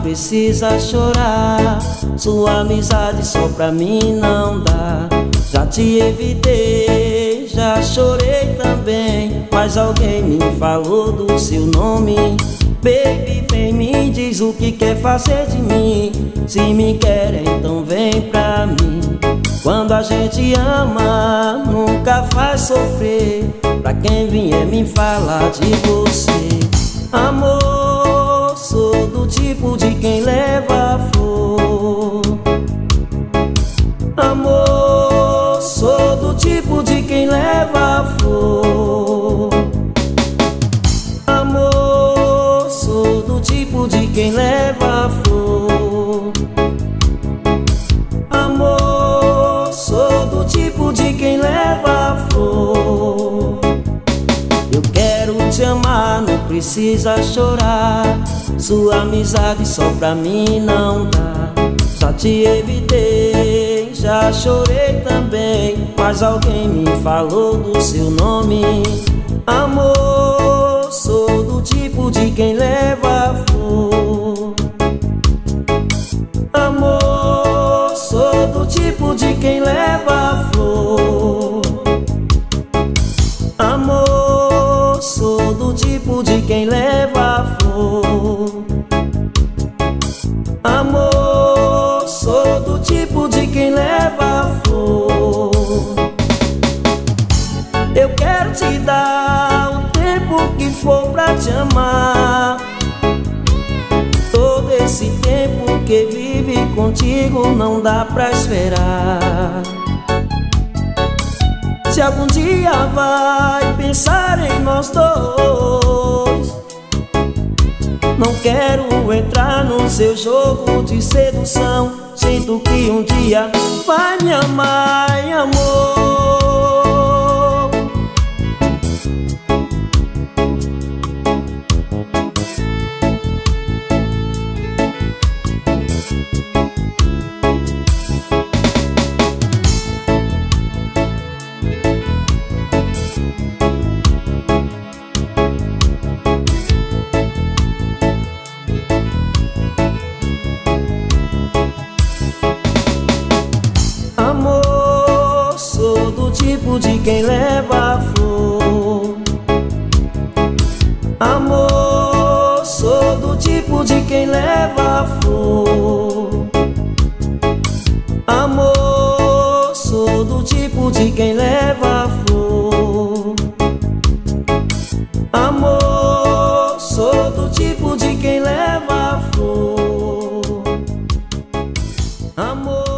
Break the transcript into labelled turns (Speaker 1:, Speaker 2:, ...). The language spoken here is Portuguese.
Speaker 1: precisa chorar. Sua amizade só pra mim não dá. Já te evitei, já chorei também, mas alguém me falou do seu nome. Baby, vem, me diz o que quer fazer de mim. Se me quer, então vem pra mim. Quando a gente ama, nunca faz sofrer. Pra quem vier me falar de você. Amor, sou do tipo de quem leva flor. Amor, sou do tipo de quem leva flor. Amor, sou do tipo de quem leva flor. Amor, sou do tipo de quem leva flor. Eu quero te amar, não precisa chorar. Sua amizade só pra mim não dá. Já te evitei, já chorei também, mas alguém me falou do seu nome. Amor, sou do tipo de quem leva flor. Amor, sou do tipo de quem leva flor. Amor, sou do tipo de quem leva flor. Amor, sou do tipo de quem leva flor. Eu quero te dar o tempo que for pra te amar. Todo esse tempo que vive contigo não dá pra esperar. Se algum dia vai pensar em nós dois, não quero entrar no seu jogo de sedução. Sinto que um dia vai me amar, amor. Amor, sou do tipo de quem leva flor. Amor, sou do tipo de quem leva flor. Amor, sou do tipo de quem leva flor. Amor, sou do tipo de quem leva flor. Amor.